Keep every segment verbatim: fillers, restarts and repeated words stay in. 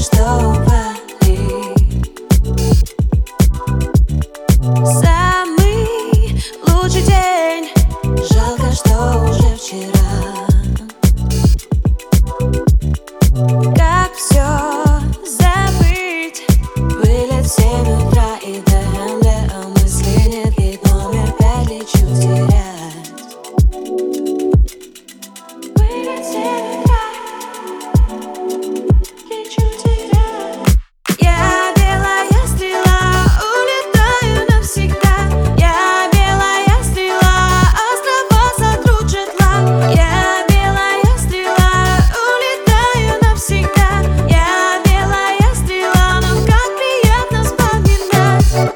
что упали. Самый лучший день, жалко, что уже вчера. Как все забыть? Вылет в семь утра и ДМД, а мысли нет, ведь номер пять лечу терять. Вылет в семь утра, лечу терять. Я белая стрела, улетаю навсегда. Я белая стрела, острова сотрут жетла. Я белая стрела, улетаю навсегда. Я белая стрела, но как приятно вспоминать.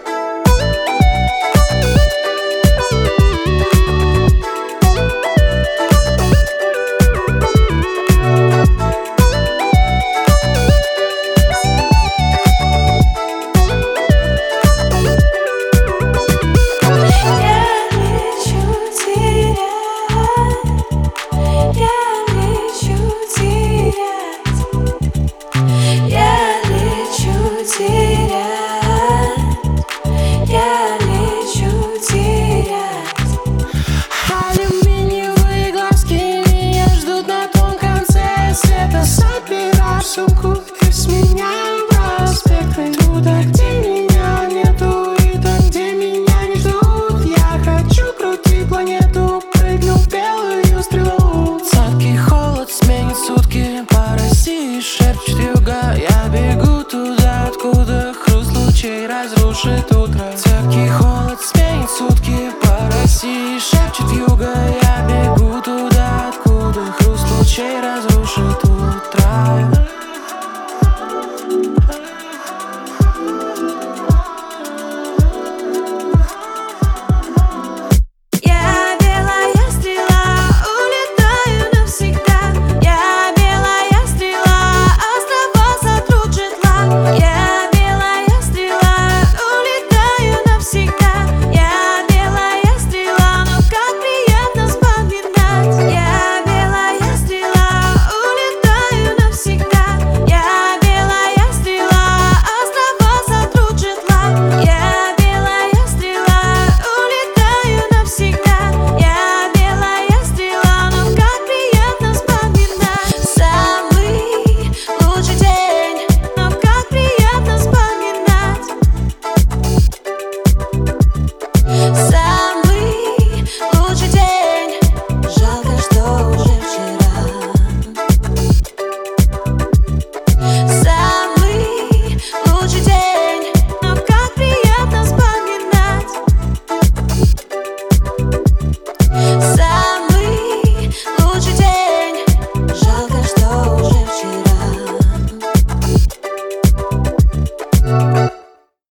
Я лечу терять, я лечу терять. Алюминиевые глазки меня ждут на том конце света. Собираю сумку и сменяю проспекты. Туда, где меня нету, и там, где меня не ждут. Я хочу крутить планету, прыгну в белую стрелу. Сладкий холод сменит сутки, по России шепчет юга. Я бегу туда, откуда хруст лучей разрушит